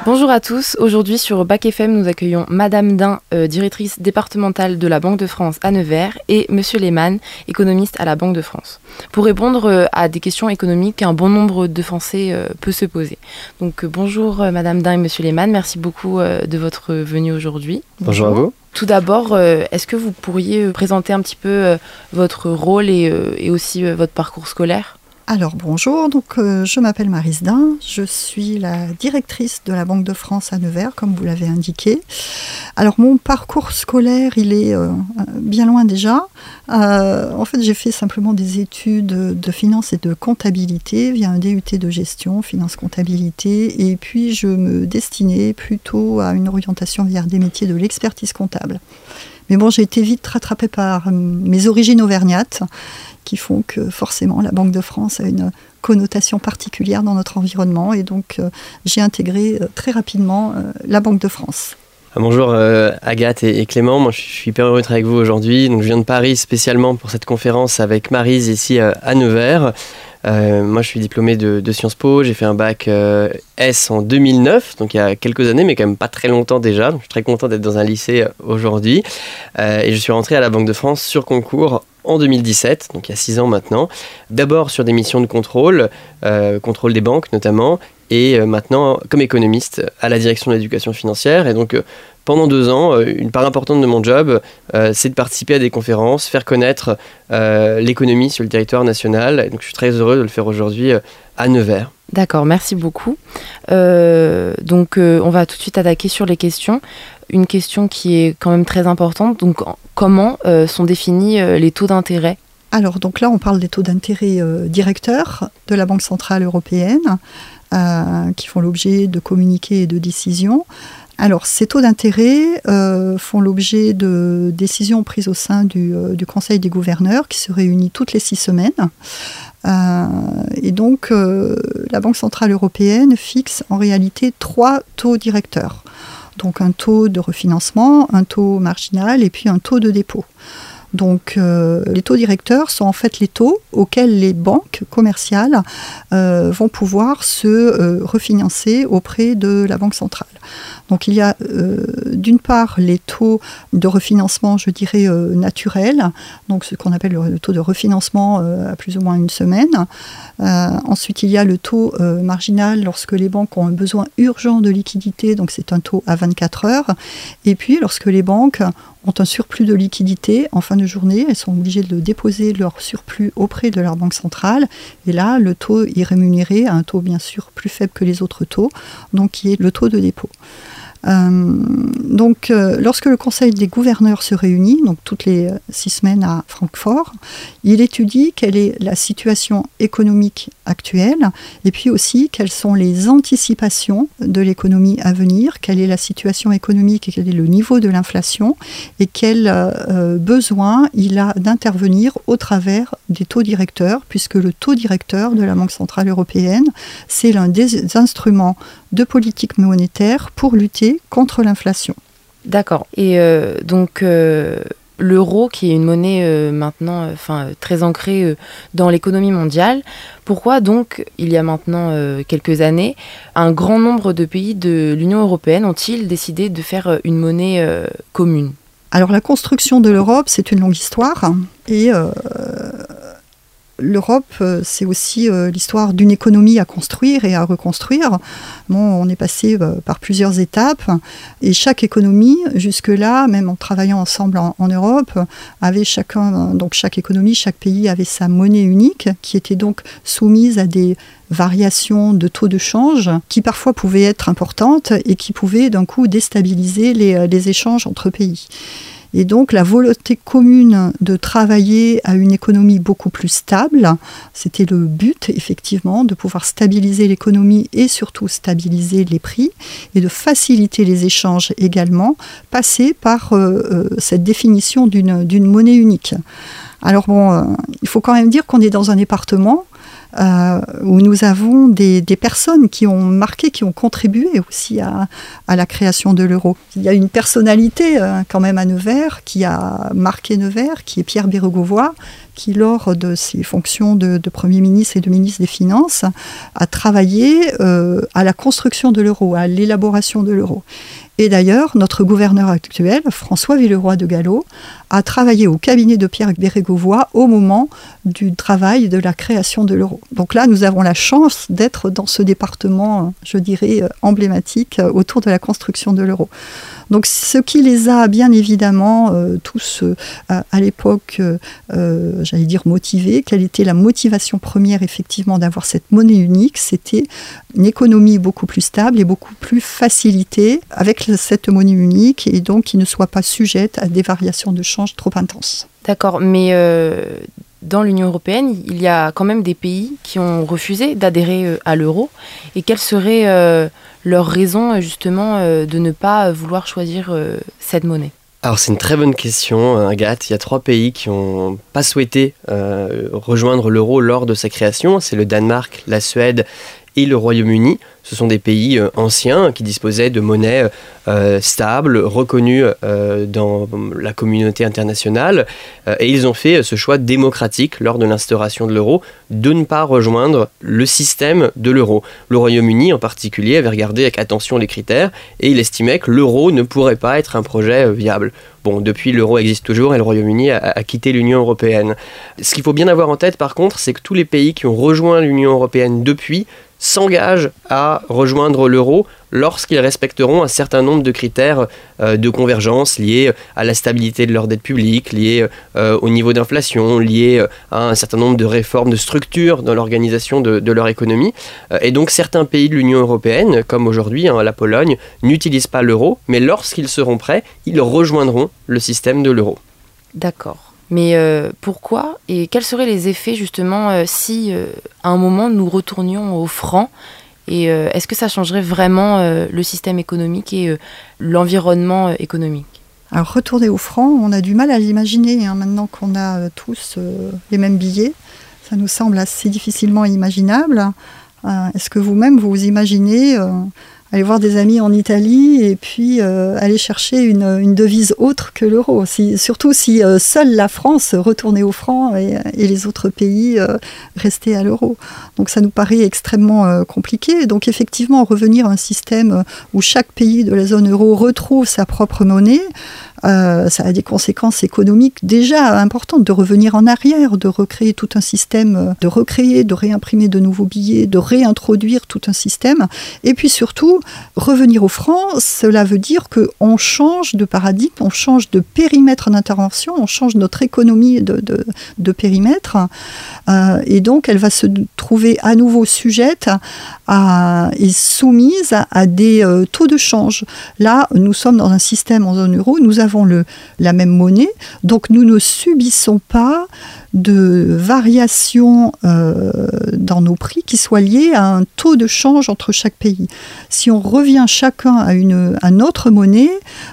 Bonjour à tous, aujourd'hui sur Bac FM nous accueillons Madame Dain, directrice départementale de la Banque de France à Nevers et Monsieur Lehmann, économiste à la Banque de France. Pour répondre à des questions économiques qu'un bon nombre de Français peut se poser. Donc bonjour Madame Dain et Monsieur Lehmann, merci beaucoup de votre venue aujourd'hui. Bonjour à vous. Tout d'abord, est-ce que vous pourriez présenter un petit peu votre rôle et aussi votre parcours scolaire ? Alors bonjour, je m'appelle Maryse Dain, je suis la directrice de la Banque de France à Nevers, comme vous l'avez indiqué. Alors mon parcours scolaire, il est bien loin déjà. En fait, j'ai fait simplement des études de finance et de comptabilité via un DUT de gestion, finance-comptabilité, et puis je me destinais plutôt à une orientation vers des métiers de l'expertise comptable. Mais bon, j'ai été vite rattrapée par mes origines auvergnates, qui font que forcément la Banque de France a une connotation particulière dans notre environnement. Et donc j'ai intégré très rapidement la Banque de France. Bonjour Agathe et Clément, moi je suis hyper heureux d'être avec vous aujourd'hui. Donc, je viens de Paris spécialement pour cette conférence avec Maryse ici à Nevers. Moi je suis diplômé de Sciences Po, j'ai fait un bac S en 2009, donc il y a quelques années mais quand même pas très longtemps déjà, donc je suis très content d'être dans un lycée aujourd'hui. Et je suis rentré à la Banque de France sur concours en 2017, donc il y a 6 ans maintenant, d'abord sur des missions de contrôle, contrôle des banques notamment, et maintenant comme économiste à la direction de l'éducation financière. Et donc pendant 2 ans, une part importante de mon job, c'est de participer à des conférences, faire connaître l'économie sur le territoire national. Et donc je suis très heureux de le faire aujourd'hui à Nevers. D'accord, merci beaucoup. On va tout de suite attaquer sur les questions. Une question qui est quand même très importante. Donc, comment sont définis les taux d'intérêt ? Alors, donc là, on parle des taux d'intérêt directeurs de la Banque Centrale Européenne qui font l'objet de communiqués et de décisions. Alors, ces taux d'intérêt font l'objet de décisions prises au sein du Conseil des gouverneurs qui se réunit toutes les 6 semaines. Et donc, la Banque Centrale Européenne fixe en réalité 3 taux directeurs. Donc, un taux de refinancement, un taux marginal et puis un taux de dépôt. Donc, les taux directeurs sont en fait les taux auxquels les banques commerciales vont pouvoir se refinancer auprès de la Banque centrale. Donc, il y a d'une part les taux de refinancement, je dirais, naturels, donc ce qu'on appelle le taux de refinancement à plus ou moins 1 semaine. Ensuite, il y a le taux marginal lorsque les banques ont un besoin urgent de liquidité, donc c'est un taux à 24 heures. Et puis, lorsque les banques ont un surplus de liquidité en fin de journée, elles sont obligées de déposer leur surplus auprès de leur banque centrale. Et là, le taux est rémunéré à un taux bien sûr plus faible que les autres taux, donc qui est le taux de dépôt. Lorsque le Conseil des gouverneurs se réunit, donc toutes les 6 semaines à Francfort, il étudie quelle est la situation économique actuelle et puis aussi quelles sont les anticipations de l'économie à venir, quelle est la situation économique et quel est le niveau de l'inflation et quel besoin il a d'intervenir au travers des taux directeurs, puisque le taux directeur de la Banque centrale européenne, c'est l'un des instruments de politique monétaire pour lutter contre l'inflation. D'accord. Et l'euro, qui est une monnaie maintenant très ancrée dans l'économie mondiale, pourquoi donc, il y a maintenant quelques années, un grand nombre de pays de l'Union européenne ont-ils décidé de faire une monnaie commune ? Alors la construction de l'Europe, c'est une longue histoire et l'Europe, c'est aussi l'histoire d'une économie à construire et à reconstruire. Bon, on est passé par plusieurs étapes et chaque économie, jusque-là, même en travaillant ensemble en Europe, avait chaque économie, chaque pays avait sa monnaie unique qui était donc soumise à des variations de taux de change qui parfois pouvaient être importantes et qui pouvaient d'un coup déstabiliser les échanges entre pays. Et donc la volonté commune de travailler à une économie beaucoup plus stable, c'était le but effectivement, de pouvoir stabiliser l'économie et surtout stabiliser les prix et de faciliter les échanges également, passer par cette définition d'une monnaie unique. Alors bon, il faut quand même dire qu'on est dans un département où nous avons des personnes qui ont marqué, qui ont contribué aussi à la création de l'euro. Il y a une personnalité quand même à Nevers qui a marqué Nevers, qui est Pierre Bérégovoy, qui, lors de ses fonctions de Premier ministre et de ministre des Finances, a travaillé à la construction de l'euro, à l'élaboration de l'euro. Et d'ailleurs, notre gouverneur actuel, François Villeroy de Galhau, a travaillé au cabinet de Pierre Bérégovoy au moment du travail de la création de l'euro. Donc là, nous avons la chance d'être dans ce département, je dirais, emblématique autour de la construction de l'euro. Donc ce qui les a bien évidemment tous à l'époque, j'allais dire motivés, quelle était la motivation première effectivement d'avoir cette monnaie unique, c'était une économie beaucoup plus stable et beaucoup plus facilitée avec cette monnaie unique et donc qui ne soit pas sujette à des variations de change trop intenses. D'accord, mais dans l'Union européenne, il y a quand même des pays qui ont refusé d'adhérer à l'euro. Et quelles seraient leurs raisons justement de ne pas vouloir choisir cette monnaie ? Alors c'est une très bonne question, Agathe. Il y a 3 pays qui n'ont pas souhaité rejoindre l'euro lors de sa création. C'est le Danemark, la Suède et le Royaume-Uni. Ce sont des pays anciens qui disposaient de monnaies stables, reconnues dans la communauté internationale. Et ils ont fait ce choix démocratique lors de l'instauration de l'euro de ne pas rejoindre le système de l'euro. Le Royaume-Uni en particulier avait regardé avec attention les critères et il estimait que l'euro ne pourrait pas être un projet viable. Bon, depuis, l'euro existe toujours et le Royaume-Uni a quitté l'Union européenne. Ce qu'il faut bien avoir en tête, par contre, c'est que tous les pays qui ont rejoint l'Union européenne depuis s'engagent à rejoindre l'euro lorsqu'ils respecteront un certain nombre de critères de convergence liés à la stabilité de leur dette publique, liés au niveau d'inflation, liés à un certain nombre de réformes de structure dans l'organisation de leur économie. Et donc certains pays de l'Union européenne, comme aujourd'hui la Pologne, n'utilisent pas l'euro, mais lorsqu'ils seront prêts, ils rejoindront le système de l'euro. D'accord. Mais pourquoi et quels seraient les effets justement si à un moment nous retournions au franc et est-ce que ça changerait vraiment le système économique et l'environnement économique ? Alors retourner au franc, on a du mal à l'imaginer maintenant qu'on a tous les mêmes billets. Ça nous semble assez difficilement imaginable. Est-ce que vous-même vous imaginez aller voir des amis en Italie et puis aller chercher une devise autre que l'euro, surtout si seule la France retournait au franc et les autres pays restaient à l'euro. Donc ça nous paraît extrêmement compliqué. Donc effectivement, revenir à un système où chaque pays de la zone euro retrouve sa propre monnaie, ça a des conséquences économiques déjà importantes, de revenir en arrière, de recréer tout un système, de réimprimer de nouveaux billets, de réintroduire tout un système. Et puis surtout, revenir au franc, cela veut dire qu'on change de paradigme, on change de périmètre d'intervention, on change notre économie de périmètre. Et donc, elle va se trouver à nouveau sujette et soumise à des taux de change. Là, nous sommes dans un système en zone euro, nous avons la même monnaie, donc nous ne subissons pas de variations dans nos prix qui soient liées à un taux de change entre chaque pays. Si on revient chacun à notre monnaie,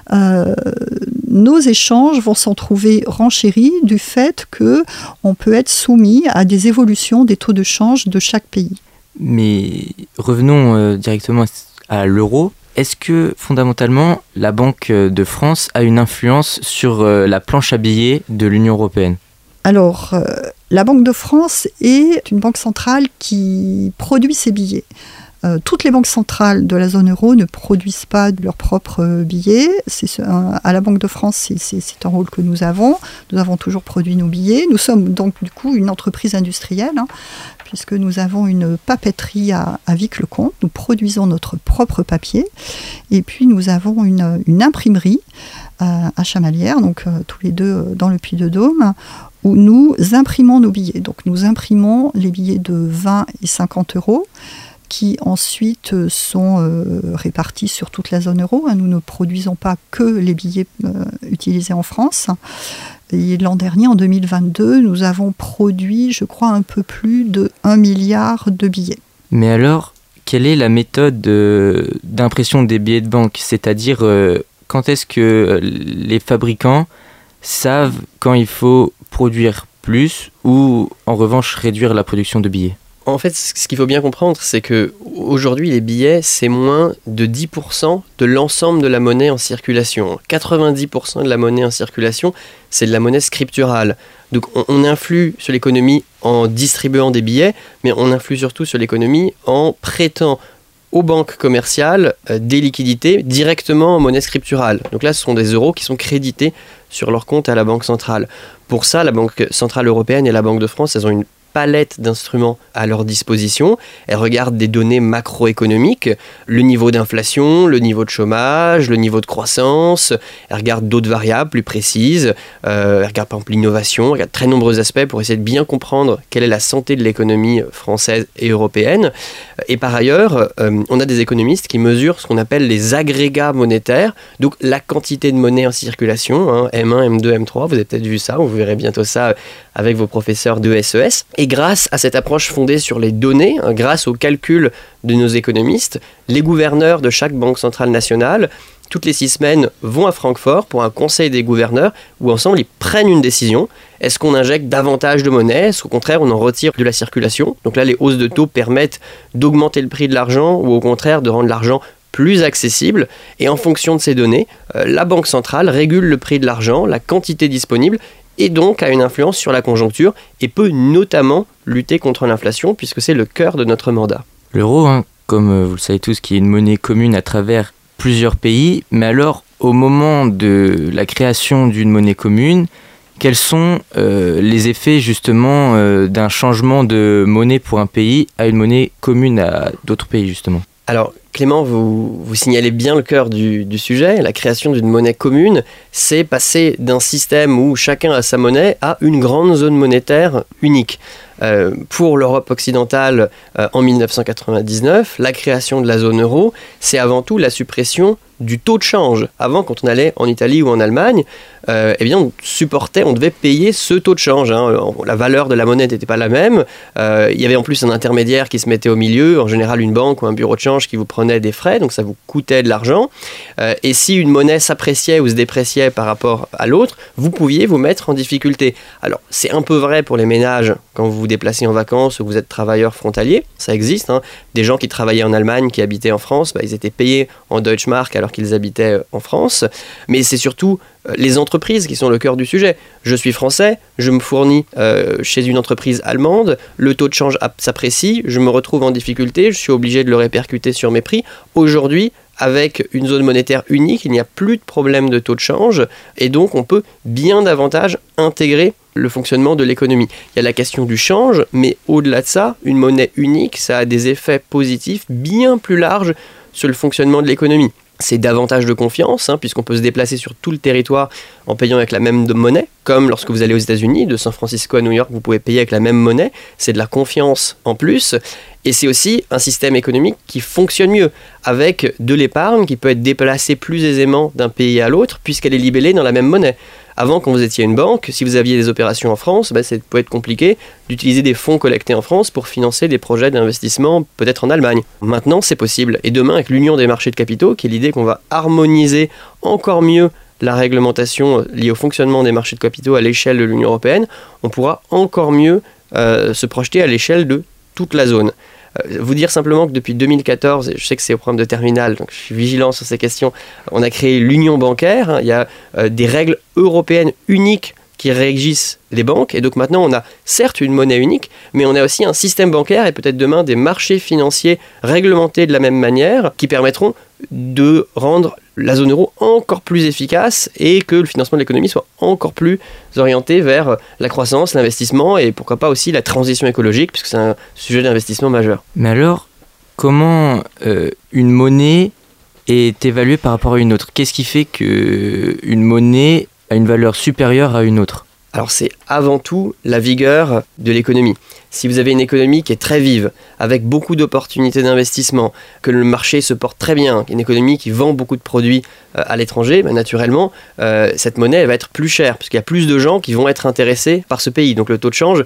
nos échanges vont s'en trouver renchéris du fait qu'on peut être soumis à des évolutions des taux de change de chaque pays. Mais revenons directement à l'euro. Est-ce que, fondamentalement, la Banque de France a une influence sur la planche à billets de l'Union européenne ? Alors, la Banque de France est une banque centrale qui produit ses billets. Toutes les banques centrales de la zone euro ne produisent pas de leurs propres billets. À la Banque de France, c'est un rôle que nous avons. Nous avons toujours produit nos billets. Nous sommes donc du coup une entreprise industrielle, puisque nous avons une papeterie à Vic-le-Comte. Nous produisons notre propre papier. Et puis nous avons une imprimerie à Chamalières, donc tous les deux dans le Puy-de-Dôme, où nous imprimons nos billets. Donc nous imprimons les billets de 20 et 50 euros, qui ensuite sont répartis sur toute la zone euro. Nous ne produisons pas que les billets utilisés en France. Et l'an dernier, en 2022, nous avons produit, je crois, un peu plus de 1 milliard de billets. Mais alors, quelle est la méthode d'impression des billets de banque ? C'est-à-dire, quand est-ce que les fabricants savent quand il faut produire plus ou, en revanche, réduire la production de billets ? En fait, ce qu'il faut bien comprendre, c'est qu'aujourd'hui, les billets, c'est moins de 10% de l'ensemble de la monnaie en circulation. 90% de la monnaie en circulation, c'est de la monnaie scripturale. Donc on influe sur l'économie en distribuant des billets, mais on influe surtout sur l'économie en prêtant aux banques commerciales des liquidités directement en monnaie scripturale. Donc là, ce sont des euros qui sont crédités sur leur compte à la Banque centrale. Pour ça, la Banque centrale européenne et la Banque de France, elles ont une palette d'instruments à leur disposition. Elles regardent des données macroéconomiques, le niveau d'inflation, le niveau de chômage, le niveau de croissance. Elles regardent d'autres variables plus précises. Elles regardent par exemple l'innovation. Elles regardent très nombreux aspects pour essayer de bien comprendre quelle est la santé de l'économie française et européenne. Et par ailleurs, on a des économistes qui mesurent ce qu'on appelle les agrégats monétaires, donc la quantité de monnaie en circulation, M1, M2, M3. Vous avez peut-être vu ça, vous verrez bientôt ça avec vos professeurs de SES. Et grâce à cette approche fondée sur les données, grâce au calcul de nos économistes, les gouverneurs de chaque banque centrale nationale, toutes les 6 semaines, vont à Francfort pour un conseil des gouverneurs où ensemble ils prennent une décision. Est-ce qu'on injecte davantage de monnaie? Est-ce qu'au contraire on en retire de la circulation? Donc là, les hausses de taux permettent d'augmenter le prix de l'argent ou au contraire de rendre l'argent plus accessible. Et en fonction de ces données, la Banque centrale régule le prix de l'argent, la quantité disponible, et donc a une influence sur la conjoncture et peut notamment lutter contre l'inflation puisque c'est le cœur de notre mandat. L'euro, comme vous le savez tous, qui est une monnaie commune à travers plusieurs pays, mais alors au moment de la création d'une monnaie commune, quels sont les effets justement d'un changement de monnaie pour un pays à une monnaie commune à d'autres pays justement? Alors Clément, vous signalez bien le cœur du sujet. La création d'une monnaie commune, c'est passer d'un système où chacun a sa monnaie à une grande zone monétaire unique. Pour l'Europe occidentale, en 1999, la création de la zone euro, c'est avant tout la suppression du taux de change. Avant, quand on allait en Italie ou en Allemagne, eh bien, on devait payer ce taux de change. La valeur de la monnaie n'était pas la même. Il y avait en plus un intermédiaire qui se mettait au milieu, en général une banque ou un bureau de change qui vous prenait des frais, donc ça vous coûtait de l'argent. Et si une monnaie s'appréciait ou se dépréciait par rapport à l'autre, vous pouviez vous mettre en difficulté. Alors, c'est un peu vrai pour les ménages quand vous vous déplacez en vacances ou que vous êtes travailleur frontalier, ça existe. Des gens qui travaillaient en Allemagne, qui habitaient en France, ils étaient payés en Deutschmark alors qu'ils habitaient en France. Mais c'est surtout les entreprises qui sont le cœur du sujet. Je suis français, je me fournis chez une entreprise allemande, le taux de change s'apprécie, je me retrouve en difficulté, je suis obligé de le répercuter sur mes prix. Aujourd'hui, avec une zone monétaire unique, il n'y a plus de problème de taux de change et donc on peut bien davantage intégrer le fonctionnement de l'économie. Il y a la question du change, mais au-delà de ça, une monnaie unique, ça a des effets positifs bien plus larges sur le fonctionnement de l'économie. C'est davantage de confiance, puisqu'on peut se déplacer sur tout le territoire en payant avec la même monnaie, comme lorsque vous allez aux États-Unis, de San Francisco à New York, vous pouvez payer avec la même monnaie. C'est de la confiance en plus. Et c'est aussi un système économique qui fonctionne mieux, avec de l'épargne qui peut être déplacée plus aisément d'un pays à l'autre, puisqu'elle est libellée dans la même monnaie. Avant, quand vous étiez une banque, si vous aviez des opérations en France, ça peut être compliqué d'utiliser des fonds collectés en France pour financer des projets d'investissement peut-être en Allemagne. Maintenant, c'est possible. Et demain, avec l'union des marchés de capitaux, qui est l'idée qu'on va harmoniser encore mieux la réglementation liée au fonctionnement des marchés de capitaux à l'échelle de l'Union européenne, on pourra encore mieux se projeter à l'échelle de toute la zone. Vous dire simplement que depuis 2014, et je sais que c'est au programme de terminale, donc je suis vigilant sur ces questions, on a créé l'union bancaire. Il y a des règles européennes uniques qui régissent les banques, et donc maintenant on a certes une monnaie unique, mais on a aussi un système bancaire et peut-être demain des marchés financiers réglementés de la même manière qui permettront de rendre la zone euro encore plus efficace et que le financement de l'économie soit encore plus orienté vers la croissance, l'investissement et pourquoi pas aussi la transition écologique, puisque c'est un sujet d'investissement majeur. Mais alors, comment une monnaie est évaluée par rapport à une autre? Qu'est-ce qui fait qu'une monnaie a une valeur supérieure à une autre? Alors c'est avant tout la vigueur de l'économie. Si vous avez une économie qui est très vive, avec beaucoup d'opportunités d'investissement, que le marché se porte très bien, une économie qui vend beaucoup de produits à l'étranger, naturellement, cette monnaie elle va être plus chère, parce qu'il y a plus de gens qui vont être intéressés par ce pays. Donc le taux de change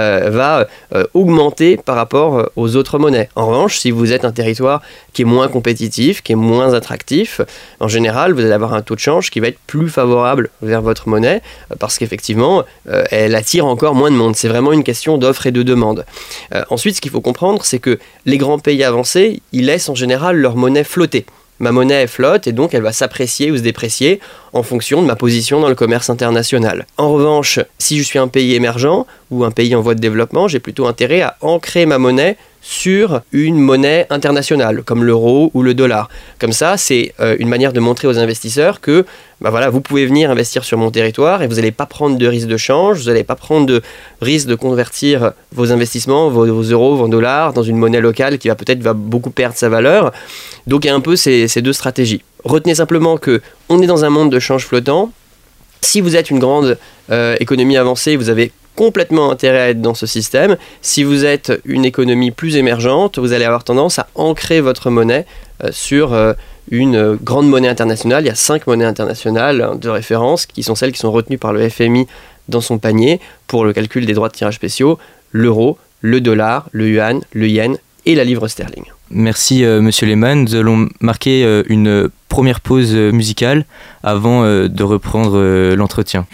va augmenter par rapport aux autres monnaies. En revanche, si vous êtes un territoire qui est moins compétitif, qui est moins attractif, en général, vous allez avoir un taux de change qui va être plus favorable vers votre monnaie, parce qu'effectivement, elle attire encore moins de monde. C'est vraiment une question d'offre et de demande. demande. Ensuite, ce qu'il faut comprendre, c'est que les grands pays avancés, ils laissent en général leur monnaie flotter. Ma monnaie flotte et donc elle va s'apprécier ou se déprécier en fonction de ma position dans le commerce international. En revanche, si je suis un pays émergent ou un pays en voie de développement, j'ai plutôt intérêt à ancrer ma monnaie sur une monnaie internationale, comme l'euro ou le dollar. Comme ça, c'est une manière de montrer aux investisseurs que vous pouvez venir investir sur mon territoire et vous n'allez pas prendre de risque de change, vous n'allez pas prendre de risque de convertir vos investissements, vos euros, vos dollars, dans une monnaie locale qui va beaucoup perdre sa valeur. Donc il y a un peu ces deux stratégies. Retenez simplement qu'on est dans un monde de change flottant. Si vous êtes une grande économie avancée, vous avez complètement intérêt à être dans ce système. Si vous êtes une économie plus émergente, vous allez avoir tendance à ancrer votre monnaie sur une grande monnaie internationale. Il y a 5 monnaies internationales de référence qui sont celles qui sont retenues par le FMI dans son panier pour le calcul des droits de tirage spéciaux: l'euro, le dollar, le yuan, le yen et la livre sterling. Merci Monsieur Lehmann. Nous allons marquer une première pause musicale avant de reprendre l'entretien.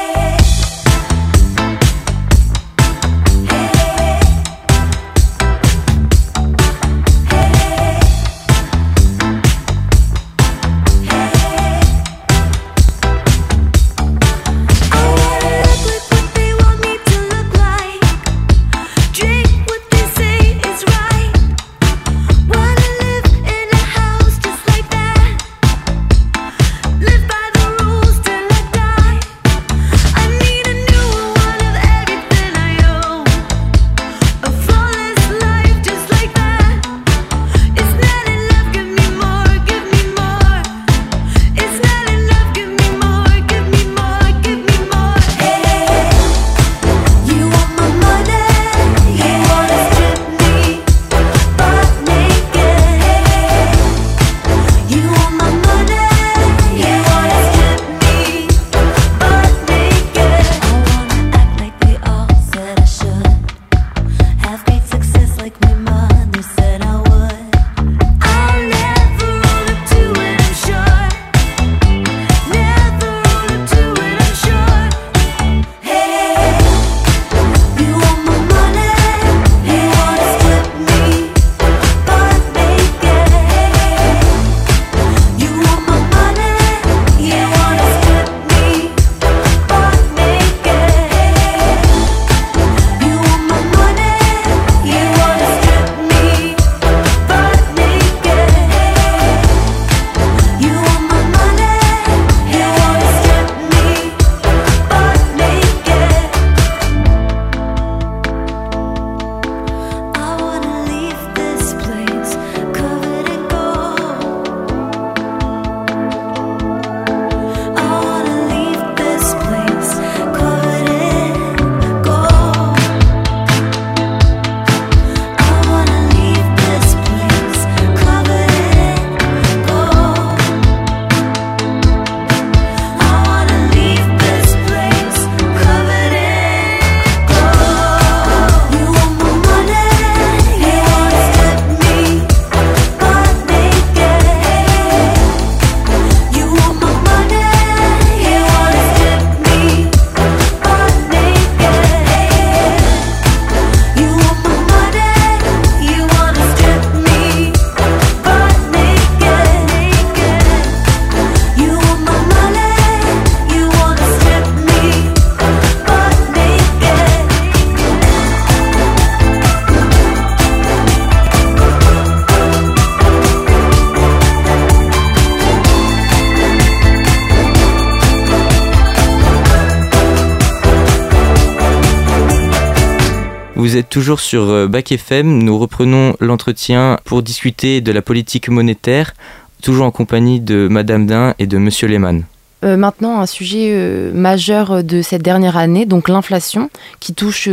Vous êtes toujours sur Bac FM, nous reprenons l'entretien pour discuter de la politique monétaire, toujours en compagnie de Madame Dain et de Monsieur Lehmann. Maintenant, un sujet majeur de cette dernière année, donc l'inflation, qui touche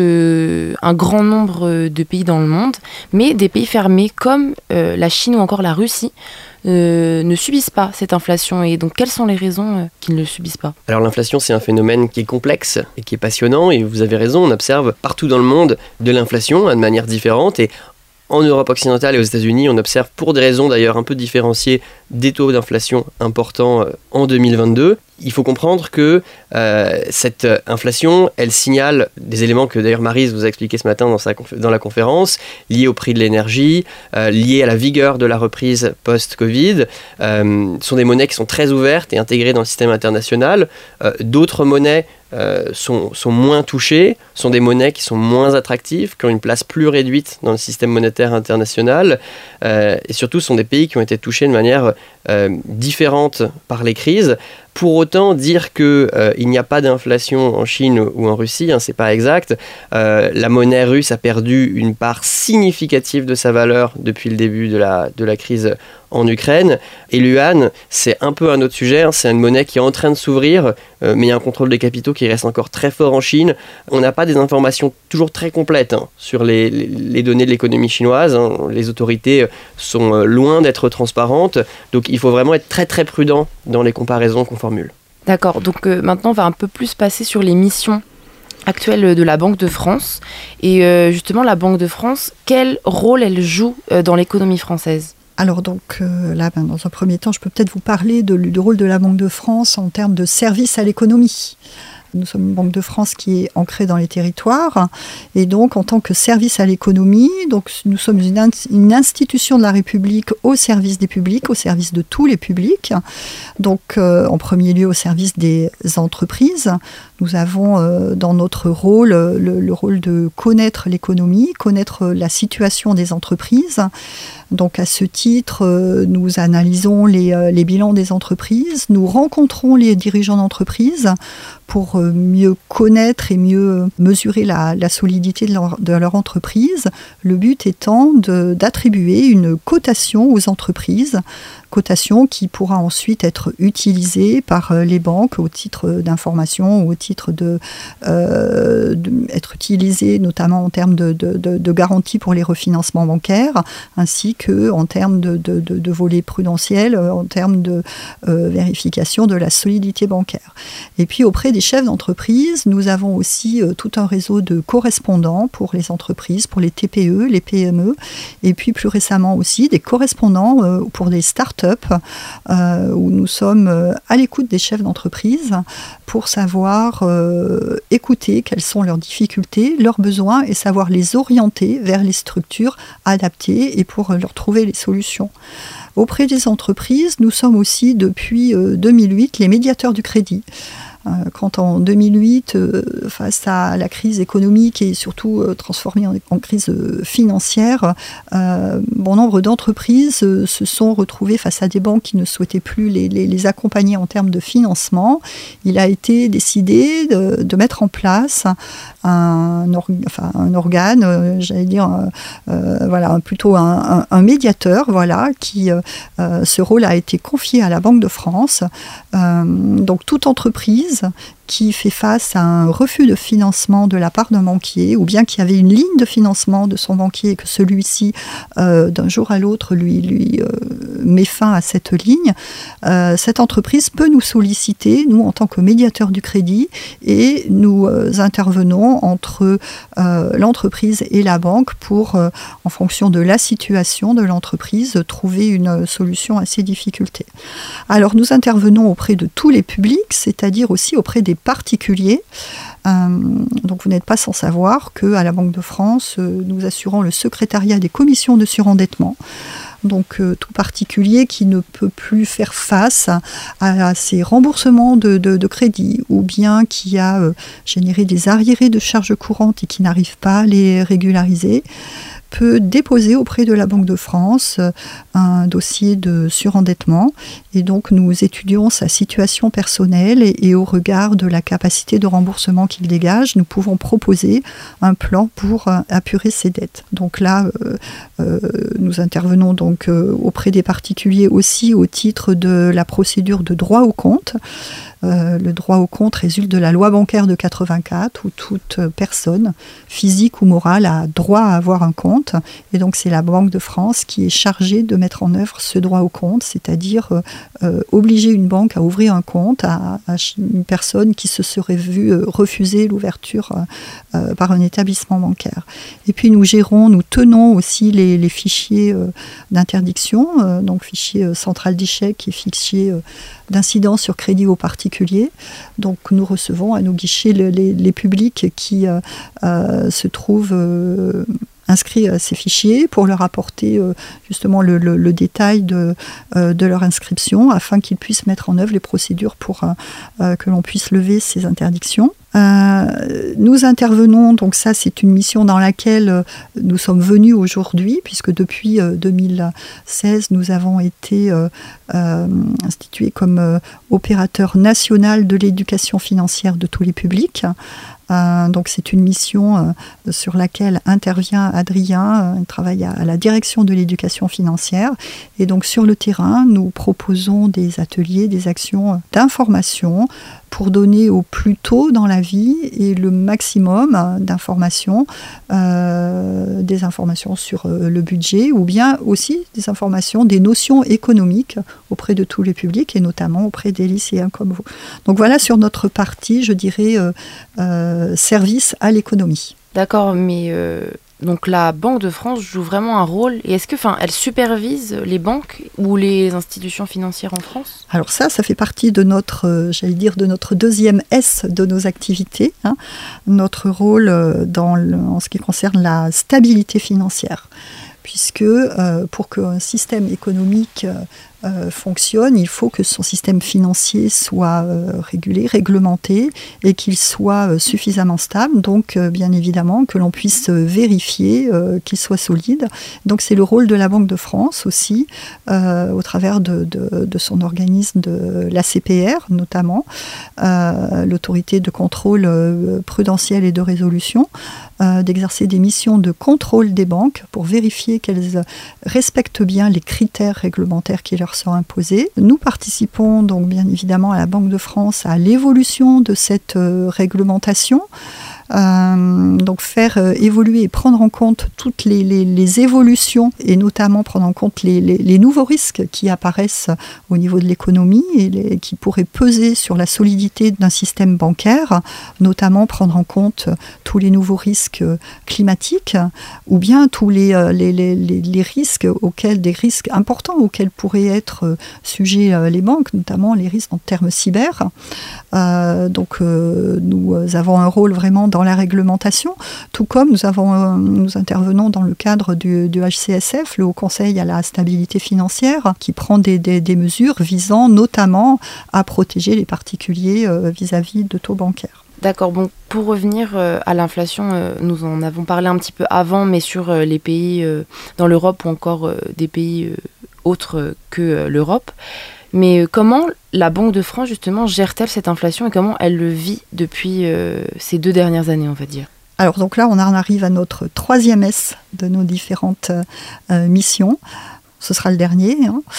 un grand nombre de pays dans le monde, mais des pays fermés comme la Chine ou encore la Russie ne subissent pas cette inflation. Et donc, quelles sont les raisons qu'ils ne le subissent pas ? Alors l'inflation, c'est un phénomène qui est complexe et qui est passionnant, et vous avez raison, on observe partout dans le monde de l'inflation de manière différente, et en Europe occidentale et aux États-Unis, on observe, pour des raisons d'ailleurs un peu différenciées, des taux d'inflation importants en 2022. il faut comprendre que cette inflation, elle signale des éléments que d'ailleurs Maryse vous a expliqué ce matin dans la conférence, liés au prix de l'énergie, liés à la vigueur de la reprise post-Covid. Sont des monnaies qui sont très ouvertes et intégrées dans le système international. D'autres monnaies sont moins touchées, sont des monnaies qui sont moins attractives, qui ont une place plus réduite dans le système monétaire international, et surtout sont des pays qui ont été touchés de manière différente par les crises. Pour autant, dire qu'il n'y a pas d'inflation en Chine ou en Russie, c'est pas exact. La monnaie russe a perdu une part significative de sa valeur depuis le début de la crise en Ukraine. Et l'yuan, c'est un peu un autre sujet. C'est une monnaie qui est en train de s'ouvrir, mais il y a un contrôle des capitaux qui reste encore très fort en Chine. On n'a pas des informations toujours très complètes sur les données de l'économie chinoise. Les autorités sont loin d'être transparentes. Donc il faut vraiment être très très prudent dans les comparaisons qu'on formule. D'accord, donc maintenant on va un peu plus passer sur les missions actuelles de la Banque de France. Et justement, la Banque de France, quel rôle elle joue dans l'économie française ? Alors donc là, dans un premier temps, je peux peut-être vous parler du rôle de la Banque de France en termes de service à l'économie. Nous sommes une Banque de France qui est ancrée dans les territoires et donc en tant que service à l'économie, donc nous sommes une institution de la République au service des publics, au service de tous les publics. Donc en premier lieu au service des entreprises. Nous avons dans notre rôle le rôle de connaître l'économie, connaître la situation des entreprises. Donc à ce titre, nous analysons les bilans des entreprises, nous rencontrons les dirigeants d'entreprises pour mieux connaître et mieux mesurer la solidité de leur entreprise. Le but étant d'attribuer une cotation aux entreprises, cotation qui pourra ensuite être utilisée par les banques au titre d'information ou au titre être utilisée notamment en termes de garantie pour les refinancements bancaires, ainsi qu'en termes de volets prudentiels, en termes de vérification de la solidité bancaire. Et puis auprès des chefs d'entreprise, nous avons aussi tout un réseau de correspondants pour les entreprises, pour les TPE, les PME, et puis plus récemment aussi des correspondants pour des start-up où nous sommes à l'écoute des chefs d'entreprise pour savoir écouter quelles sont leurs difficultés, leurs besoins et savoir les orienter vers les structures adaptées et pour leur trouver les solutions. Auprès des entreprises, nous sommes aussi depuis 2008 les médiateurs du crédit. Quand en 2008, face à la crise économique et surtout transformée en crise financière, bon nombre d'entreprises se sont retrouvées face à des banques qui ne souhaitaient plus les accompagner en termes de financement. Il a été décidé de mettre en place un organe, j'allais dire, plutôt un médiateur, qui ce rôle a été confié à la Banque de France. Donc toute entreprise qui fait face à un refus de financement de la part d'un banquier, ou bien qui avait une ligne de financement de son banquier et que celui-ci, d'un jour à l'autre, lui met fin à cette ligne, cette entreprise peut nous solliciter, nous en tant que médiateurs du crédit, et nous intervenons entre l'entreprise et la banque pour, en fonction de la situation de l'entreprise, trouver une solution à ces difficultés. Alors nous intervenons auprès de tous les publics, c'est-à-dire aussi auprès des particuliers. Donc vous n'êtes pas sans savoir qu'à la Banque de France, nous assurons le secrétariat des commissions de surendettement. Donc tout particulier qui ne peut plus faire face à ces remboursements de crédit, ou bien qui a généré des arriérés de charges courantes et qui n'arrive pas à les régulariser, peut déposer auprès de la Banque de France un dossier de surendettement, et donc nous étudions sa situation personnelle et au regard de la capacité de remboursement qu'il dégage, nous pouvons proposer un plan pour apurer ses dettes. Donc là, nous intervenons donc auprès des particuliers aussi au titre de la procédure de droit au compte. Le droit au compte résulte de la loi bancaire de 84 où toute personne, physique ou morale, a droit à avoir un compte. compte. Et donc c'est la Banque de France qui est chargée de mettre en œuvre ce droit au compte, c'est-à-dire obliger une banque à ouvrir un compte à une personne qui se serait vue refuser l'ouverture par un établissement bancaire. Et puis nous tenons aussi les fichiers d'interdiction, donc fichier central des chèques et fichier d'incidence sur crédit aux particuliers. Donc nous recevons à nos guichets les publics qui se trouvent inscrits à ces fichiers pour leur apporter justement le détail de leur inscription afin qu'ils puissent mettre en œuvre les procédures pour que l'on puisse lever ces interdictions. Nous intervenons, donc ça c'est une mission dans laquelle nous sommes venus aujourd'hui, puisque depuis 2016 nous avons été institués comme opérateur national de l'éducation financière de tous les publics. Donc c'est une mission sur laquelle intervient Adrien, il travaille à la direction de l'éducation financière, et donc sur le terrain nous proposons des ateliers, des actions d'information pour donner au plus tôt dans la vie et le maximum d'informations, des informations sur le budget ou bien aussi des informations, des notions économiques auprès de tous les publics et notamment auprès des lycéens comme vous. Donc voilà sur notre partie, je dirais, service à l'économie. D'accord, mais donc la Banque de France joue vraiment un rôle, et est-ce que, elle supervise les banques ou les institutions financières en France ? Alors ça fait partie de notre, de notre deuxième S de nos activités, hein, notre rôle en ce qui concerne la stabilité financière. Puisque pour qu'un système économique fonctionne, il faut que son système financier soit régulé, réglementé et qu'il soit suffisamment stable. Donc, bien évidemment, que l'on puisse vérifier qu'il soit solide. Donc, c'est le rôle de la Banque de France aussi, au travers de son organisme de l'ACPR, notamment, l'autorité de contrôle prudentiel et de résolution, d'exercer des missions de contrôle des banques pour vérifier qu'elles respectent bien les critères réglementaires qui leur sont imposés. Nous participons donc bien évidemment à la Banque de France à l'évolution de cette réglementation. Donc faire évoluer et prendre en compte toutes les évolutions et notamment prendre en compte les nouveaux risques qui apparaissent au niveau de l'économie et qui pourraient peser sur la solidité d'un système bancaire, notamment prendre en compte tous les nouveaux risques climatiques ou bien tous les risques des risques importants auxquels pourraient être sujets les banques, notamment les risques en termes cyber. Donc nous avons un rôle vraiment dans la réglementation, tout comme nous intervenons dans le cadre du HCSF, le Haut Conseil à la stabilité financière, qui prend des mesures visant notamment à protéger les particuliers vis-à-vis de taux bancaires. D'accord, bon, pour revenir à l'inflation, nous en avons parlé un petit peu avant, mais sur les pays dans l'Europe ou encore des pays autres que l'Europe. Mais comment la Banque de France, justement, gère-t-elle cette inflation et comment elle le vit depuis ces 2 dernières années, on va dire ? Alors, donc là, on en arrive à notre 3e S de nos différentes missions. Ce sera le dernier.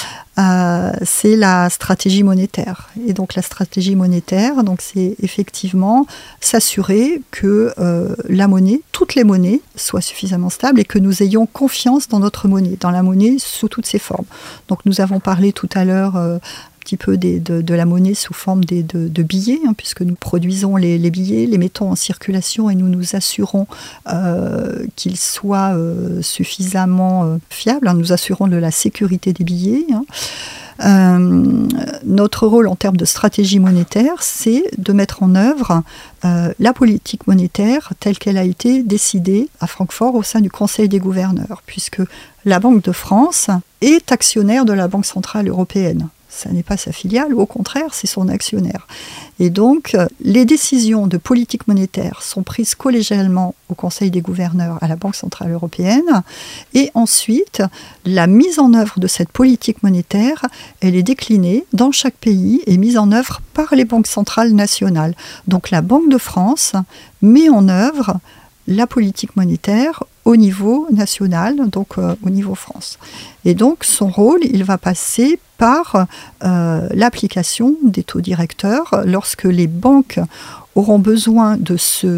C'est la stratégie monétaire. Et donc, la stratégie monétaire, donc, c'est effectivement s'assurer que la monnaie, toutes les monnaies, soient suffisamment stables et que nous ayons confiance dans notre monnaie, dans la monnaie sous toutes ses formes. Donc, nous avons parlé tout à l'heure un petit peu de la monnaie sous forme de billets, hein, puisque nous produisons les billets, les mettons en circulation et nous nous assurons qu'ils soient suffisamment fiables, hein, nous assurons de la sécurité des billets. Hein. Notre rôle en termes de stratégie monétaire, c'est de mettre en œuvre la politique monétaire telle qu'elle a été décidée à Francfort au sein du Conseil des gouverneurs, puisque la Banque de France est actionnaire de la Banque centrale européenne. Ça n'est pas sa filiale, au contraire, c'est son actionnaire. Et donc, les décisions de politique monétaire sont prises collégialement au Conseil des gouverneurs à la Banque centrale européenne. Et ensuite, la mise en œuvre de cette politique monétaire, elle est déclinée dans chaque pays et mise en œuvre par les banques centrales nationales. Donc, la Banque de France met en œuvre la politique monétaire au niveau national, donc au niveau France. Et donc, son rôle, il va passer par l'application des taux directeurs lorsque les banques auront besoin de se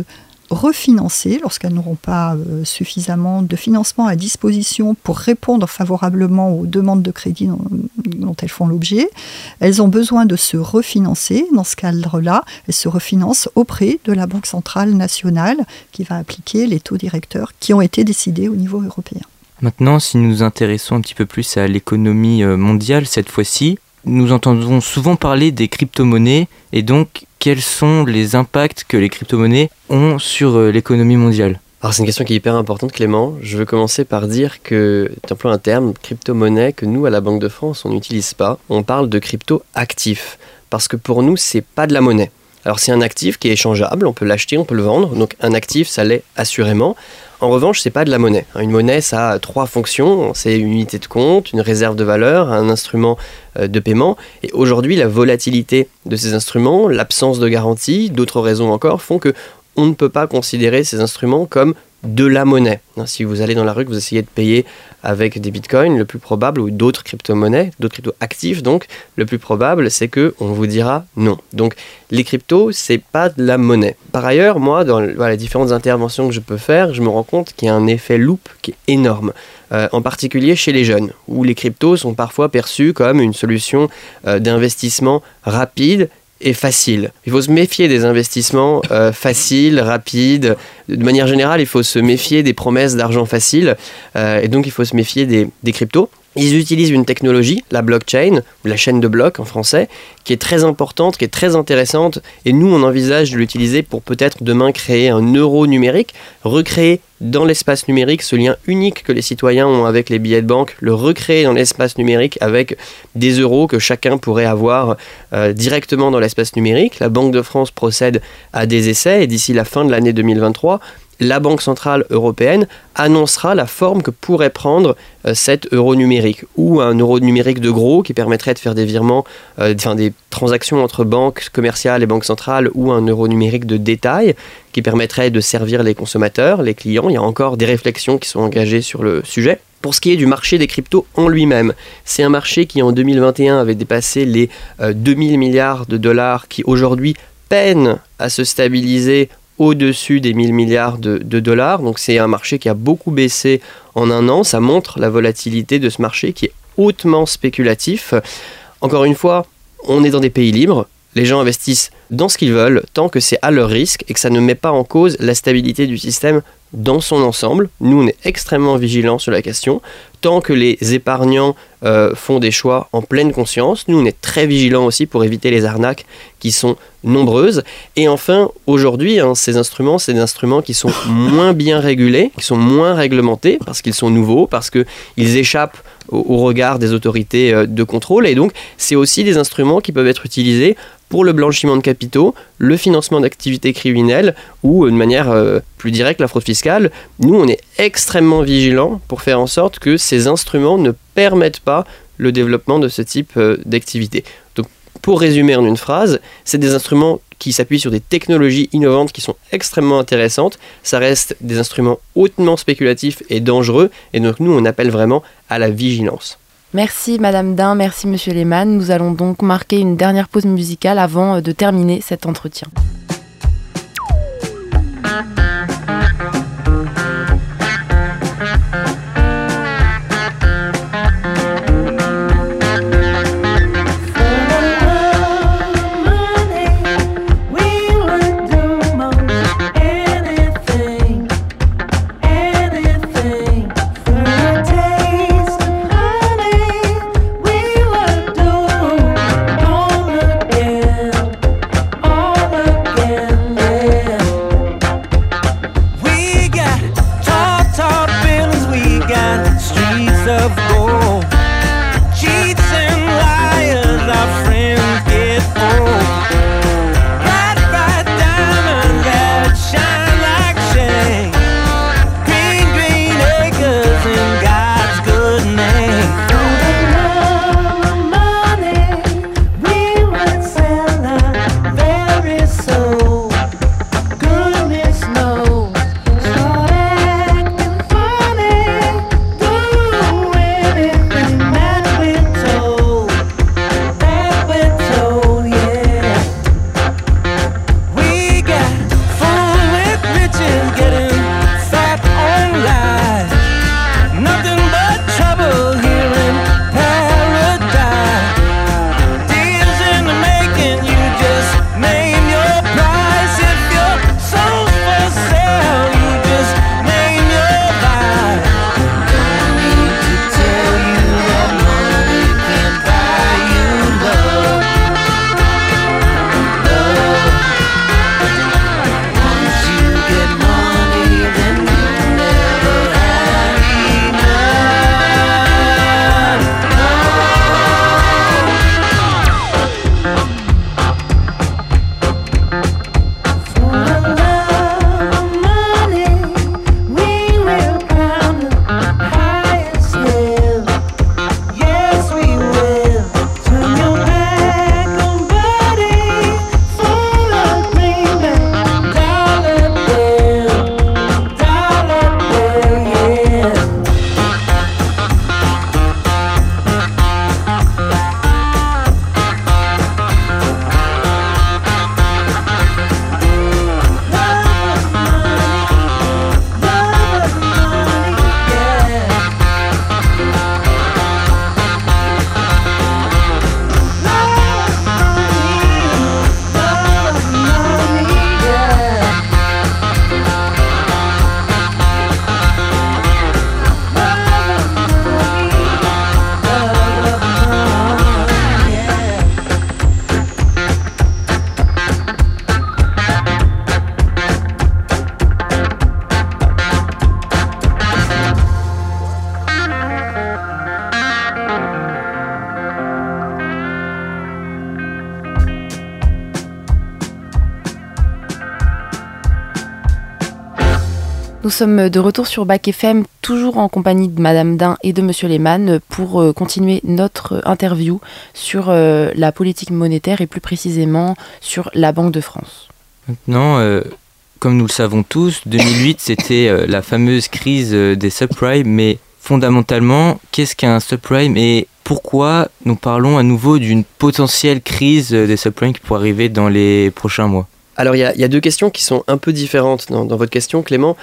refinancer lorsqu'elles n'auront pas suffisamment de financement à disposition pour répondre favorablement aux demandes de crédit dont elles font l'objet. Elles ont besoin de se refinancer. Dans ce cadre-là, elles se refinancent auprès de la Banque centrale nationale qui va appliquer les taux directeurs qui ont été décidés au niveau européen. Maintenant, si nous nous intéressons un petit peu plus à l'économie mondiale cette fois-ci, nous entendons souvent parler des crypto-monnaies et donc quels sont les impacts que les crypto-monnaies ont sur l'économie mondiale ? Alors c'est une question qui est hyper importante, Clément. Je veux commencer par dire que tu emploies un terme, crypto-monnaie, que nous à la Banque de France on n'utilise pas. On parle de crypto-actif parce que pour nous c'est pas de la monnaie. Alors c'est un actif qui est échangeable, on peut l'acheter, on peut le vendre, donc un actif ça l'est assurément. En revanche, c'est pas de la monnaie. Une monnaie, ça a 3 fonctions. C'est une unité de compte, une réserve de valeur, un instrument de paiement. Et aujourd'hui, la volatilité de ces instruments, l'absence de garantie, d'autres raisons encore, font que on ne peut pas considérer ces instruments comme de la monnaie. Si vous allez dans la rue, que vous essayez de payer avec des bitcoins, le plus probable, ou d'autres crypto-monnaies, d'autres crypto-actifs, donc, le plus probable, c'est qu'on vous dira non. Donc, les cryptos, c'est pas de la monnaie. Par ailleurs, moi, dans les différentes interventions que je peux faire, je me rends compte qu'il y a un effet loupe qui est énorme. En particulier chez les jeunes, où les cryptos sont parfois perçus comme une solution d'investissement rapide et facile. Il faut se méfier des investissements faciles, rapides. De manière générale, il faut se méfier des promesses d'argent facile et donc il faut se méfier des cryptos. Ils utilisent une technologie, la blockchain, ou la chaîne de blocs en français, qui est très importante, qui est très intéressante, et nous on envisage de l'utiliser pour peut-être demain créer un euro numérique, recréer dans l'espace numérique ce lien unique que les citoyens ont avec les billets de banque, le recréer dans l'espace numérique avec des euros que chacun pourrait avoir directement dans l'espace numérique. La Banque de France procède à des essais, et d'ici la fin de l'année 2023, la Banque centrale européenne annoncera la forme que pourrait prendre cet euro numérique, ou un euro numérique de gros qui permettrait de faire des virements, des transactions entre banques commerciales et banques centrales, ou un euro numérique de détail qui permettrait de servir les consommateurs, les clients. Il y a encore des réflexions qui sont engagées sur le sujet. Pour ce qui est du marché des cryptos en lui-même, c'est un marché qui en 2021 avait dépassé les 2000 milliards de dollars, qui aujourd'hui peine à se stabiliser au-dessus des 1000 milliards de dollars. Donc c'est un marché qui a beaucoup baissé en un an. Ça montre la volatilité de ce marché qui est hautement spéculatif. Encore une fois, on est dans des pays libres. Les gens investissent dans ce qu'ils veulent tant que c'est à leur risque et que ça ne met pas en cause la stabilité du système dans son ensemble. Nous, on est extrêmement vigilants sur la question. Tant que les épargnants font des choix en pleine conscience, nous, on est très vigilants aussi pour éviter les arnaques qui sont nombreuses. Et enfin, aujourd'hui, ces instruments, c'est des instruments qui sont moins bien régulés, qui sont moins réglementés parce qu'ils sont nouveaux, parce qu'ils échappent au regard des autorités de contrôle. Et donc, c'est aussi des instruments qui peuvent être utilisés pour le blanchiment de capitaux, le financement d'activités criminelles ou, de manière plus directe, la fraude fiscale. Nous, on est extrêmement vigilants pour faire en sorte que ces instruments ne permettent pas le développement de ce type d'activité. Donc, pour résumer en une phrase, c'est des instruments qui s'appuient sur des technologies innovantes qui sont extrêmement intéressantes. Ça reste des instruments hautement spéculatifs et dangereux. Et donc, nous, on appelle vraiment à la vigilance. Merci Madame Dain, merci Monsieur Lehmann. Nous allons donc marquer une dernière pause musicale avant de terminer cet entretien. Nous sommes de retour sur Bac FM, toujours en compagnie de Madame Dain et de Monsieur Lehmann pour continuer notre interview sur la politique monétaire et plus précisément sur la Banque de France. Maintenant, comme nous le savons tous, 2008 c'était la fameuse crise des subprimes, mais fondamentalement, qu'est-ce qu'un subprime et pourquoi nous parlons à nouveau d'une potentielle crise des subprimes qui pourrait arriver dans les prochains mois ? Alors, il y a deux questions qui sont un peu différentes dans votre question, Clément.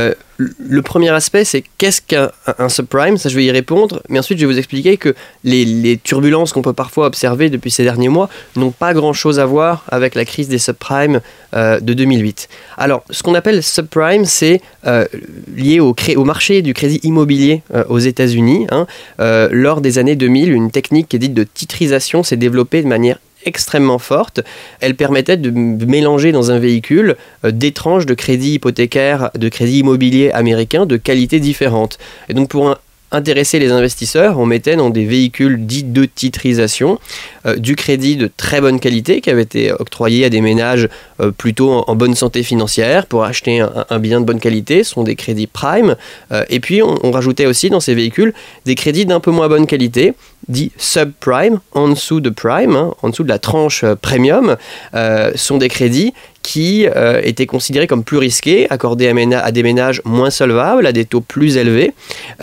Le premier aspect, c'est qu'est-ce qu'un subprime ? Ça, je vais y répondre. Mais ensuite, je vais vous expliquer que les turbulences qu'on peut parfois observer depuis ces derniers mois n'ont pas grand-chose à voir avec la crise des subprimes de 2008. Alors, ce qu'on appelle subprime, c'est lié au marché du crédit immobilier aux États-Unis. Lors des années 2000, une technique qui est dite de titrisation s'est développée de manière extrêmement forte. Elle permettait de mélanger dans un véhicule des tranches de crédit hypothécaire, de crédit immobilier américain de qualité différentes. Et donc pour intéresser les investisseurs, on mettait dans des véhicules dits de titrisation du crédit de très bonne qualité qui avait été octroyé à des ménages plutôt en bonne santé financière pour acheter un bien de bonne qualité. Ce sont des crédits prime. Et puis on rajoutait aussi dans ces véhicules des crédits d'un peu moins bonne qualité, dits subprime, en dessous de prime, en dessous de la tranche premium, sont des crédits qui étaient considérés comme plus risqués, accordés à des ménages moins solvables, à des taux plus élevés,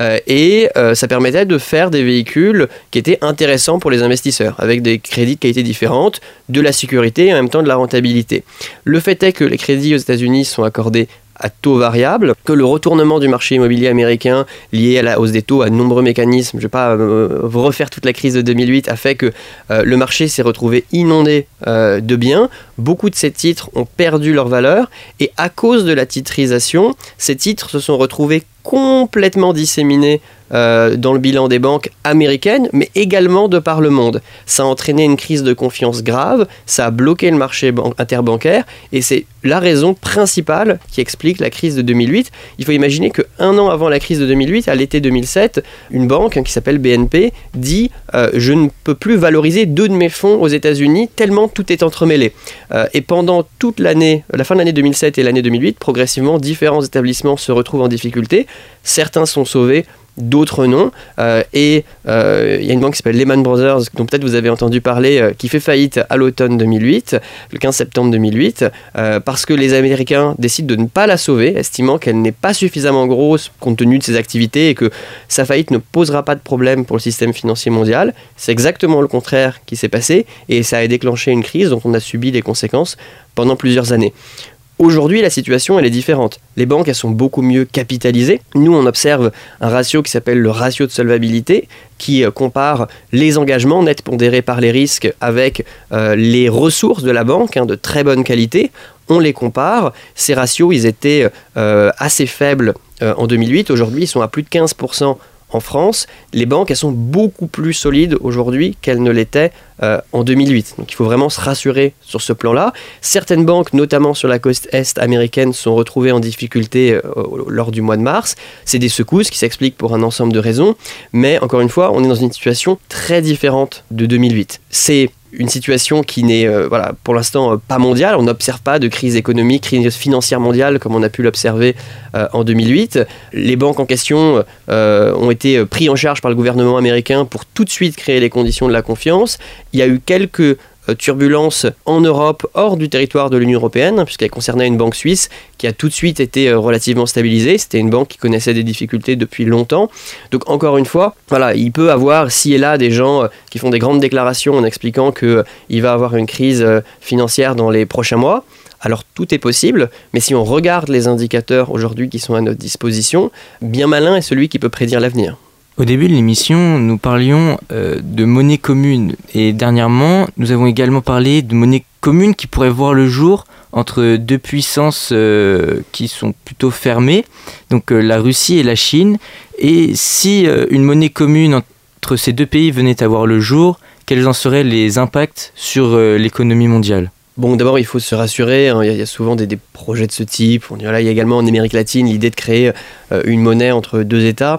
et ça permettait de faire des véhicules qui étaient intéressants pour les investisseurs, avec des crédits de qualité différente, de la sécurité et en même temps de la rentabilité. Le fait est que les crédits aux États-Unis sont accordés à taux variable, que le retournement du marché immobilier américain lié à la hausse des taux, à de nombreux mécanismes, je ne vais pas vous refaire toute la crise de 2008, a fait que le marché s'est retrouvé inondé de biens. Beaucoup de ces titres ont perdu leur valeur et à cause de la titrisation, ces titres se sont retrouvés complètement disséminés dans le bilan des banques américaines, mais également de par le monde. Ça a entraîné une crise de confiance grave, ça a bloqué le marché interbancaire, et c'est la raison principale qui explique la crise de 2008. Il faut imaginer qu'un an avant la crise de 2008, à l'été 2007, une banque qui s'appelle BNP dit « Je ne peux plus valoriser 2 de mes fonds aux États-Unis tellement tout est entremêlé ». Et pendant toute l'année, la fin de l'année 2007 et l'année 2008, progressivement, différents établissements se retrouvent en difficulté. Certains sont sauvés, d'autres non. Et il y a une banque qui s'appelle Lehman Brothers, dont peut-être vous avez entendu parler, qui fait faillite à l'automne 2008, le 15 septembre 2008, parce que les Américains décident de ne pas la sauver, estimant qu'elle n'est pas suffisamment grosse compte tenu de ses activités et que sa faillite ne posera pas de problème pour le système financier mondial. C'est exactement le contraire qui s'est passé et ça a déclenché une crise dont on a subi les conséquences pendant plusieurs années. Aujourd'hui, la situation, elle est différente. Les banques, elles sont beaucoup mieux capitalisées. Nous, on observe un ratio qui s'appelle le ratio de solvabilité, qui compare les engagements nets pondérés par les risques avec les ressources de la banque, de très bonne qualité. On les compare. Ces ratios, ils étaient assez faibles en 2008. Aujourd'hui, ils sont à plus de 15%. En France, les banques, elles sont beaucoup plus solides aujourd'hui qu'elles ne l'étaient en 2008. Donc il faut vraiment se rassurer sur ce plan-là. Certaines banques, notamment sur la côte est américaine, sont retrouvées en difficulté lors du mois de mars. C'est des secousses qui s'expliquent pour un ensemble de raisons. Mais encore une fois, on est dans une situation très différente de 2008. C'est une situation qui n'est pour l'instant pas mondiale. On n'observe pas de crise économique, crise financière mondiale comme on a pu l'observer en 2008. Les banques en question ont été pris en charge par le gouvernement américain pour tout de suite créer les conditions de la confiance. Il y a eu quelques turbulences en Europe, hors du territoire de l'Union européenne, puisqu'elle concernait une banque suisse qui a tout de suite été relativement stabilisée. C'était une banque qui connaissait des difficultés depuis longtemps. Donc encore une fois, il peut y avoir ci et là des gens qui font des grandes déclarations en expliquant qu'il va y avoir une crise financière dans les prochains mois. Alors tout est possible, mais si on regarde les indicateurs aujourd'hui qui sont à notre disposition, bien malin est celui qui peut prédire l'avenir. Au début de l'émission, nous parlions de monnaie commune et dernièrement, nous avons également parlé de monnaie commune qui pourrait voir le jour entre deux puissances qui sont plutôt fermées, donc la Russie et la Chine. Et si une monnaie commune entre ces deux pays venait à voir le jour, quels en seraient les impacts sur l'économie mondiale ? Bon, d'abord, il faut se rassurer, il y a souvent des projets de ce type. Il y a également en Amérique latine l'idée de créer une monnaie entre deux États.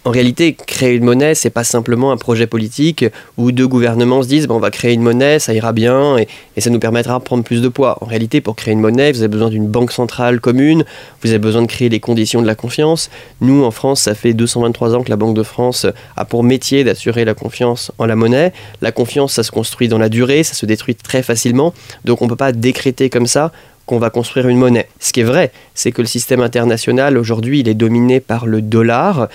En réalité, créer une monnaie, c'est pas simplement un projet politique où deux gouvernements se disent on va créer une monnaie, ça ira bien et ça nous permettra de prendre plus de poids. En réalité, pour créer une monnaie, vous avez besoin d'une banque centrale commune, vous avez besoin de créer les conditions de la confiance. Nous, en France, ça fait 223 ans que la Banque de France a pour métier d'assurer la confiance en la monnaie. La confiance, ça se construit dans la durée, ça se détruit très facilement, donc on ne peut pas décréter comme ça qu'on va construire une monnaie. Ce qui est vrai, c'est que le système international, aujourd'hui, il est dominé par le dollar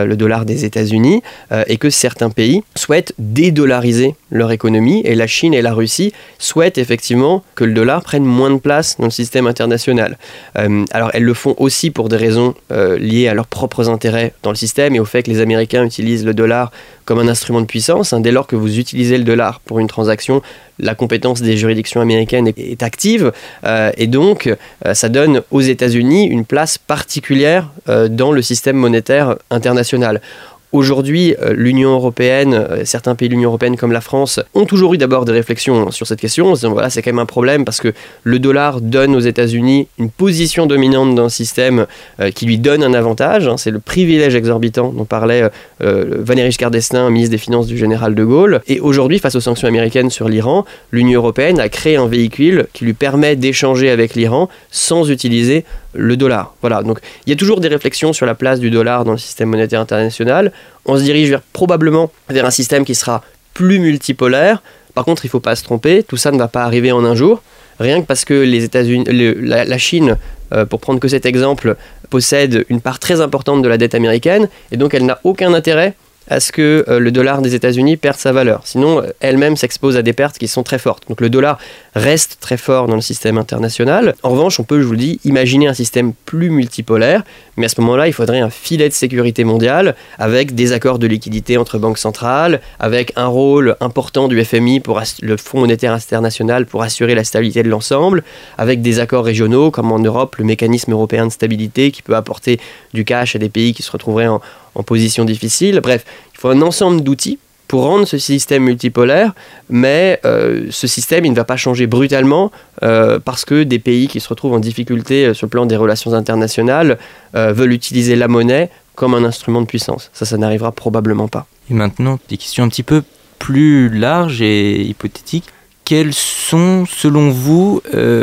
des États-Unis, et que certains pays souhaitent dédollariser leur économie, et la Chine et la Russie souhaitent effectivement que le dollar prenne moins de place dans le système international. Alors, elles le font aussi pour des raisons liées à leurs propres intérêts dans le système, et au fait que les Américains utilisent le dollar comme un instrument de puissance. Dès lors que vous utilisez le dollar pour une transaction, la compétence des juridictions américaines est active, et donc ça donne aux États-Unis une place particulière dans le système monétaire international. Aujourd'hui, l'Union européenne, certains pays de l'Union européenne comme la France, ont toujours eu d'abord des réflexions sur cette question, en se disant voilà, c'est quand même un problème parce que le dollar donne aux États-Unis une position dominante dans un système qui lui donne un avantage. C'est le privilège exorbitant dont parlait Valéry Giscard d'Estaing, ministre des Finances du général de Gaulle. Et aujourd'hui, face aux sanctions américaines sur l'Iran, l'Union européenne a créé un véhicule qui lui permet d'échanger avec l'Iran sans utiliser le dollar. Voilà, donc il y a toujours des réflexions sur la place du dollar dans le système monétaire international. On se dirige probablement vers un système qui sera plus multipolaire. Par contre, il ne faut pas se tromper, tout ça ne va pas arriver en un jour. Rien que parce que les États-Unis, la Chine, pour prendre que cet exemple, possède une part très importante de la dette américaine, et donc elle n'a aucun intérêt à ce que le dollar des États-Unis perde sa valeur. Sinon, elle-même s'expose à des pertes qui sont très fortes. Donc le dollar reste très fort dans le système international. En revanche, on peut, je vous le dis, imaginer un système plus multipolaire, mais à ce moment-là, il faudrait un filet de sécurité mondiale avec des accords de liquidité entre banques centrales, avec un rôle important du FMI, le Fonds monétaire international, pour assurer la stabilité de l'ensemble, avec des accords régionaux, comme en Europe, le mécanisme européen de stabilité qui peut apporter du cash à des pays qui se retrouveraient en position difficile. Bref, il faut un ensemble d'outils pour rendre ce système multipolaire, mais ce système, il ne va pas changer brutalement parce que des pays qui se retrouvent en difficulté sur le plan des relations internationales veulent utiliser la monnaie comme un instrument de puissance. Ça n'arrivera probablement pas. Et maintenant, des questions un petit peu plus larges et hypothétiques. Quels sont, selon vous,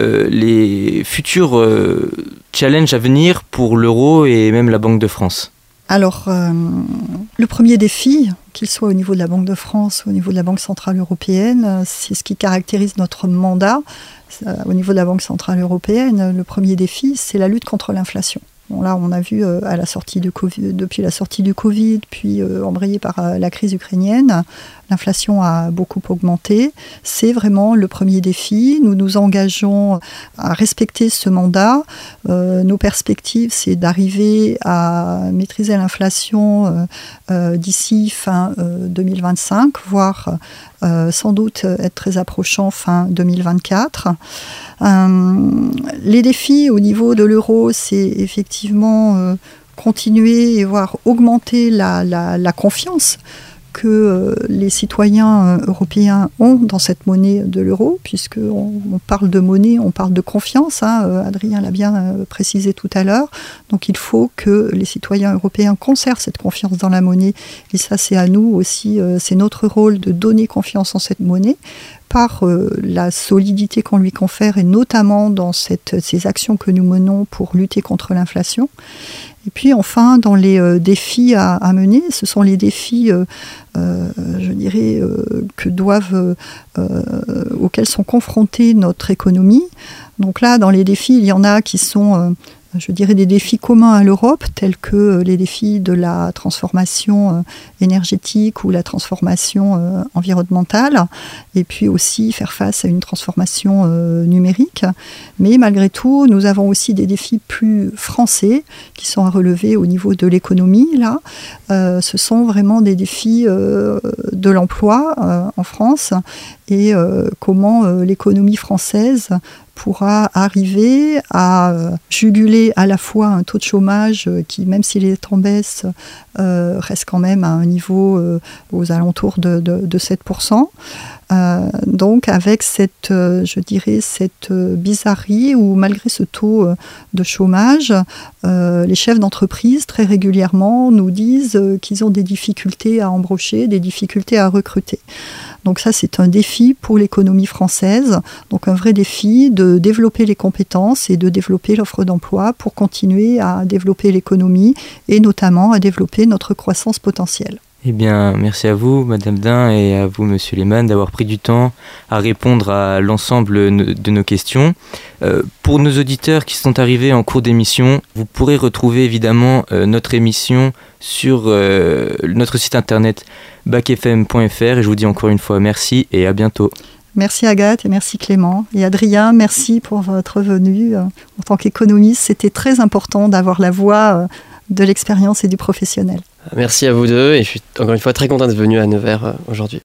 les futurs challenges à venir pour l'euro et même la Banque de France ? Alors, le premier défi, qu'il soit au niveau de la Banque de France ou au niveau de la Banque centrale européenne, c'est ce qui caractérise notre mandat. Au niveau de la Banque centrale européenne, le premier défi, c'est la lutte contre l'inflation. Bon, là, on a vu à la sortie du COVID, depuis la sortie du Covid, puis embrayée par la crise ukrainienne, l'inflation a beaucoup augmenté. C'est vraiment le premier défi. Nous nous engageons à respecter ce mandat. Nos perspectives, c'est d'arriver à maîtriser l'inflation d'ici fin 2025, voire sans doute être très approchant fin 2024. Les défis au niveau de l'euro, c'est effectivement continuer et voire augmenter la confiance que les citoyens européens ont dans cette monnaie de l'euro, puisqu'on parle de monnaie, on parle de confiance, Adrien l'a bien précisé tout à l'heure, donc il faut que les citoyens européens conservent cette confiance dans la monnaie, et ça c'est à nous aussi, c'est notre rôle de donner confiance en cette monnaie, par la solidité qu'on lui confère, et notamment dans ces actions que nous menons pour lutter contre l'inflation. Et puis enfin, dans les défis à mener, ce sont les défis, je dirais, auxquels sont confrontées notre économie. Donc là, dans les défis, il y en a qui sont, je dirais, des défis communs à l'Europe, tels que les défis de la transformation énergétique ou la transformation environnementale, et puis aussi faire face à une transformation numérique. Mais malgré tout, nous avons aussi des défis plus français qui sont à relever au niveau de l'économie. Là, ce sont vraiment des défis de l'emploi en France, et comment l'économie française pourra arriver à juguler à la fois un taux de chômage qui, même s'il est en baisse, reste quand même à un niveau aux alentours de 7%. Donc avec cette bizarrerie où malgré ce taux de chômage, les chefs d'entreprise très régulièrement nous disent qu'ils ont des difficultés à embaucher, des difficultés à recruter. Donc ça, c'est un défi pour l'économie française, donc un vrai défi de développer les compétences et de développer l'offre d'emploi pour continuer à développer l'économie et notamment à développer notre croissance potentielle. Eh bien, merci à vous, Madame Dain, et à vous, Monsieur Lehmann, d'avoir pris du temps à répondre à l'ensemble de nos questions. Pour nos auditeurs qui sont arrivés en cours d'émission, vous pourrez retrouver évidemment notre émission sur notre site internet bacfm.fr, et je vous dis encore une fois merci et à bientôt. Merci Agathe et merci Clément. Et Adrien, merci pour votre venue. En tant qu'économiste, c'était très important d'avoir la voix de l'expérience et du professionnel. Merci à vous deux et je suis encore une fois très content d'être venu à Nevers aujourd'hui.